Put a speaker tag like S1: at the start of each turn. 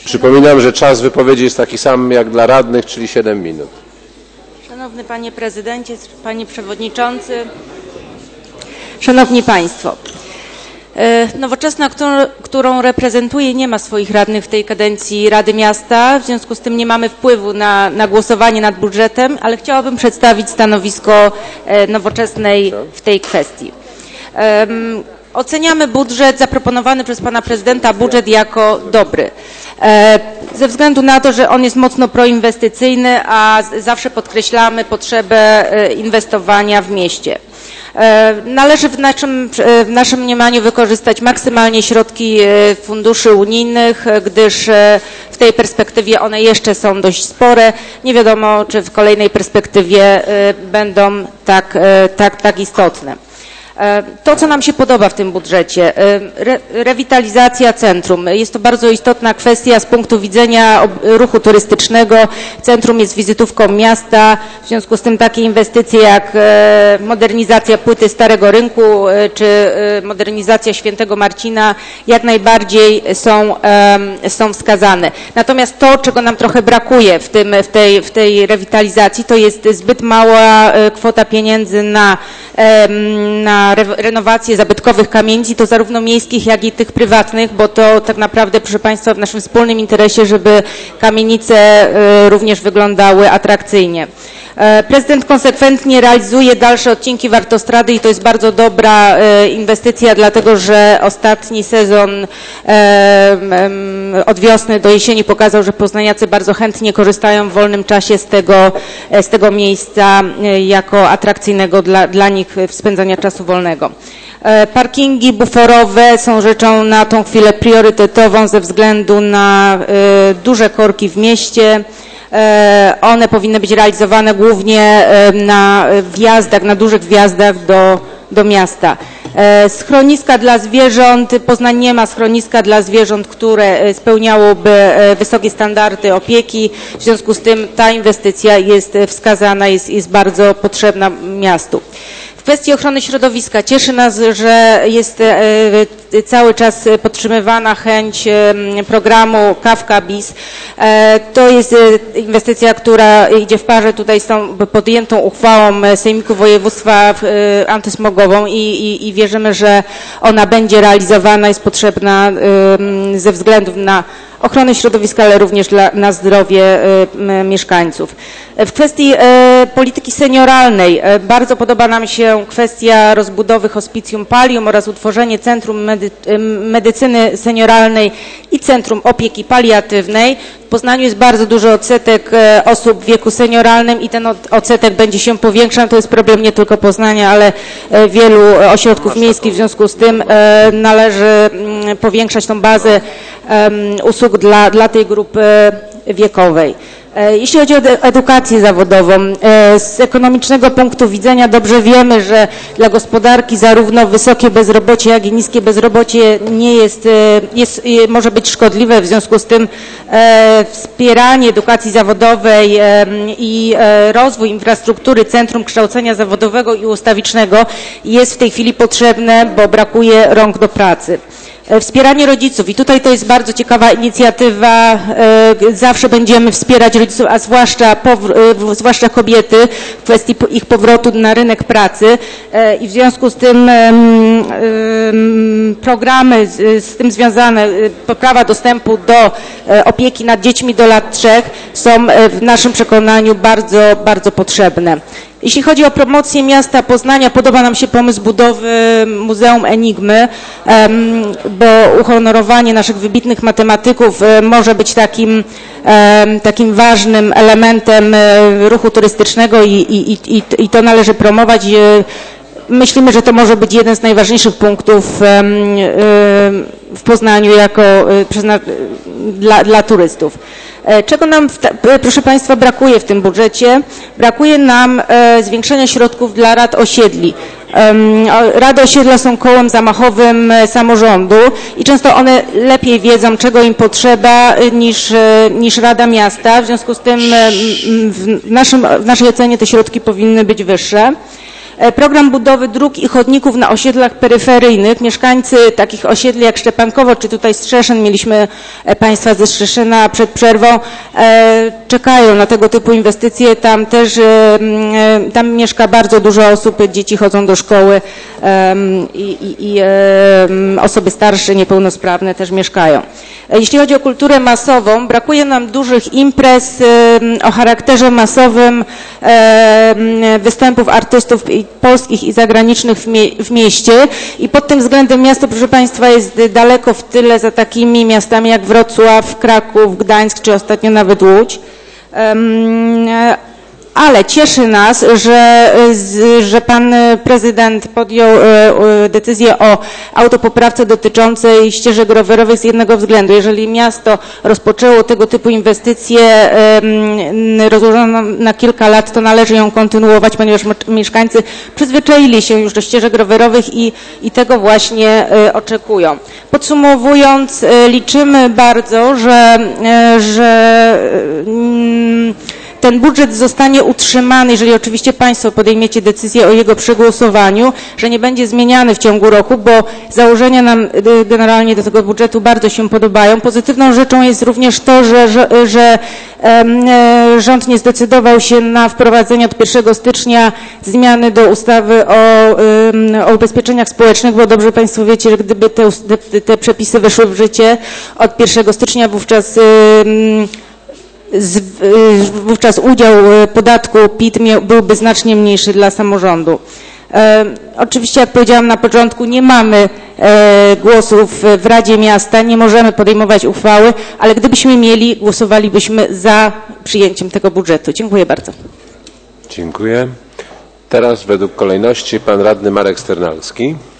S1: Przypominam, że czas wypowiedzi jest taki sam jak dla radnych, czyli 7 minut.
S2: Szanowny Panie Prezydencie, Panie Przewodniczący, Szanowni Państwo. Nowoczesna, którą reprezentuję, nie ma swoich radnych w tej kadencji Rady Miasta, w związku z tym nie mamy wpływu na głosowanie nad budżetem, ale chciałabym przedstawić stanowisko Nowoczesnej w tej kwestii. Oceniamy budżet zaproponowany przez Pana Prezydenta jako dobry. Ze względu na to, że on jest mocno proinwestycyjny, a zawsze podkreślamy potrzebę inwestowania w mieście. Należy w naszym mniemaniu wykorzystać maksymalnie środki funduszy unijnych, gdyż w tej perspektywie one jeszcze są dość spore. Nie wiadomo, czy w kolejnej perspektywie będą tak istotne. To, co nam się podoba w tym budżecie, rewitalizacja centrum. Jest to bardzo istotna kwestia z punktu widzenia ruchu turystycznego. Centrum jest wizytówką miasta, w związku z tym takie inwestycje jak modernizacja płyty Starego Rynku czy modernizacja Świętego Marcina jak najbardziej są wskazane. Natomiast to, czego nam trochę brakuje w tej rewitalizacji, to jest zbyt mała kwota pieniędzy na renowację zabytkowych kamienic, to zarówno miejskich, jak i tych prywatnych, bo to tak naprawdę, proszę Państwa, w naszym wspólnym interesie, żeby kamienice również wyglądały atrakcyjnie. Prezydent konsekwentnie realizuje dalsze odcinki Wartostrady i to jest bardzo dobra inwestycja, dlatego że ostatni sezon od wiosny do jesieni pokazał, że poznaniacy bardzo chętnie korzystają w wolnym czasie z tego miejsca jako atrakcyjnego dla nich spędzania czasu wolnego. Parkingi buforowe są rzeczą na tą chwilę priorytetową ze względu na duże korki w mieście. One powinny być realizowane głównie na wjazdach, na dużych wjazdach do miasta. Schroniska dla zwierząt. Poznań nie ma schroniska dla zwierząt, które spełniałoby wysokie standardy opieki. W związku z tym ta inwestycja jest wskazana, jest bardzo potrzebna miastu. W kwestii ochrony środowiska cieszy nas, że jest cały czas podtrzymywana chęć programu Kawka Bis. To jest inwestycja, która idzie w parze tutaj z tą podjętą uchwałą Sejmiku Województwa antysmogową i wierzymy, że ona będzie realizowana, jest potrzebna ze względów na ochronę środowiska, ale również na zdrowie mieszkańców. W kwestii polityki senioralnej bardzo podoba nam się kwestia rozbudowy Hospicjum Pallium oraz utworzenie Centrum Medycyny Senioralnej i Centrum Opieki Paliatywnej. W Poznaniu jest bardzo duży odsetek osób w wieku senioralnym i ten odsetek będzie się powiększał. To jest problem nie tylko Poznania, ale wielu ośrodków miejskich. W związku z tym należy powiększać tą bazę usług dla tej grupy wiekowej. Jeśli chodzi o edukację zawodową, z ekonomicznego punktu widzenia dobrze wiemy, że dla gospodarki zarówno wysokie bezrobocie, jak i niskie bezrobocie może być szkodliwe. W związku z tym wspieranie edukacji zawodowej i rozwój infrastruktury Centrum Kształcenia Zawodowego i Ustawicznego jest w tej chwili potrzebne, bo brakuje rąk do pracy. Wspieranie rodziców i tutaj to jest bardzo ciekawa inicjatywa, zawsze będziemy wspierać rodziców, a zwłaszcza kobiety w kwestii ich powrotu na rynek pracy i w związku z tym programy z tym związane, poprawa dostępu do opieki nad dziećmi do lat 3 są w naszym przekonaniu bardzo, bardzo potrzebne. Jeśli chodzi o promocję miasta Poznania, podoba nam się pomysł budowy Muzeum Enigmy, bo uhonorowanie naszych wybitnych matematyków może być takim ważnym elementem ruchu turystycznego i to należy promować. Myślimy, że to może być jeden z najważniejszych punktów w Poznaniu dla turystów. Czego nam, proszę Państwa, brakuje w tym budżecie? Brakuje nam zwiększenia środków dla rad osiedli. Rady osiedla są kołem zamachowym samorządu i często one lepiej wiedzą, czego im potrzeba niż Rada Miasta. W związku z tym w naszej ocenie te środki powinny być wyższe. Program budowy dróg i chodników na osiedlach peryferyjnych. Mieszkańcy takich osiedli jak Szczepankowo, czy tutaj Strzeszyn, mieliśmy Państwa ze Strzeszyna przed przerwą, czekają na tego typu inwestycje. Tam też, tam mieszka bardzo dużo osób, dzieci chodzą do szkoły i osoby starsze, niepełnosprawne też mieszkają. Jeśli chodzi o kulturę masową, brakuje nam dużych imprez o charakterze masowym, występów artystów polskich i zagranicznych w mieście i pod tym względem miasto, proszę Państwa, jest daleko w tyle za takimi miastami jak Wrocław, Kraków, Gdańsk czy ostatnio nawet Łódź. Ale cieszy nas, że pan prezydent podjął decyzję o autopoprawce dotyczącej ścieżek rowerowych z jednego względu. Jeżeli miasto rozpoczęło tego typu inwestycje rozłożoną na kilka lat, to należy ją kontynuować, ponieważ mieszkańcy przyzwyczaili się już do ścieżek rowerowych i tego właśnie oczekują. Podsumowując, liczymy bardzo, że ten budżet zostanie utrzymany, jeżeli oczywiście Państwo podejmiecie decyzję o jego przegłosowaniu, że nie będzie zmieniany w ciągu roku, bo założenia nam generalnie do tego budżetu bardzo się podobają. Pozytywną rzeczą jest również to, że rząd nie zdecydował się na wprowadzenie od 1 stycznia zmiany do ustawy o ubezpieczeniach społecznych, bo dobrze Państwo wiecie, że gdyby te przepisy weszły w życie od 1 stycznia, wówczas udział podatku PIT byłby znacznie mniejszy dla samorządu. Oczywiście, jak powiedziałam na początku, nie mamy głosów w Radzie Miasta, nie możemy podejmować uchwały, ale gdybyśmy mieli, głosowalibyśmy za przyjęciem tego budżetu. Dziękuję bardzo.
S1: Dziękuję. Teraz według kolejności pan radny Marek Sternalski.